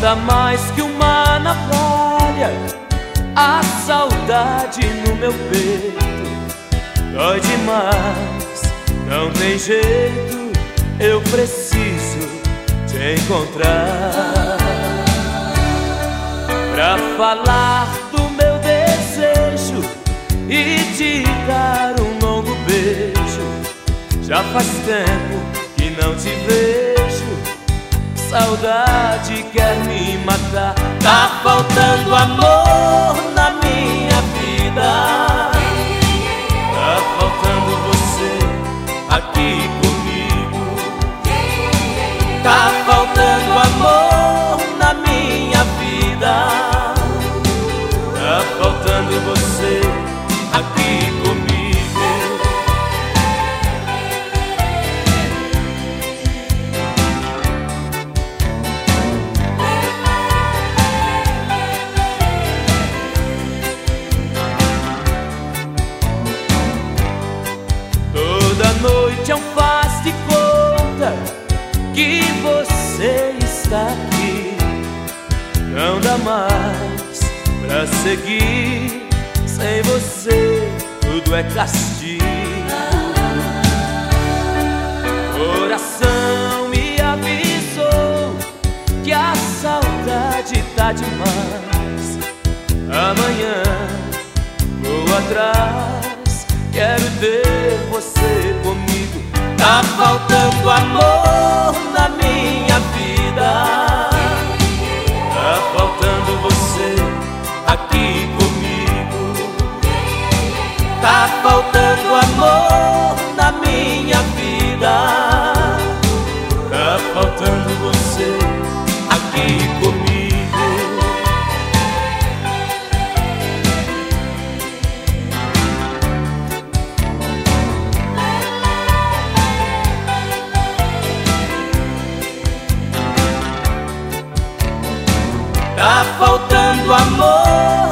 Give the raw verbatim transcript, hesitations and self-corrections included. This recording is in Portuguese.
corta mais que uma navalha a saudade no meu peito. Dói demais, não tem jeito, eu preciso te encontrar pra falar do meu desejo e te dar um longo beijo. Já faz tempo que não te vejo, saudade quer me matar. Tá faltando amor na minha vida, tá faltando você aqui comigo. Tá faltando amor na minha vida, tá faltando você aqui comigo. Toda noite é um faz de conta que você está aqui. Não dá mais pra seguir, sem você tudo é castigo. Coração me avisou que a saudade tá demais. Amanhã vou atrás, quero ter você comigo. Tá faltando amor na minha vida, tá faltando você aqui comigo. Tá faltando amor na minha vida, tá faltando você aqui comigo. Tá faltando amor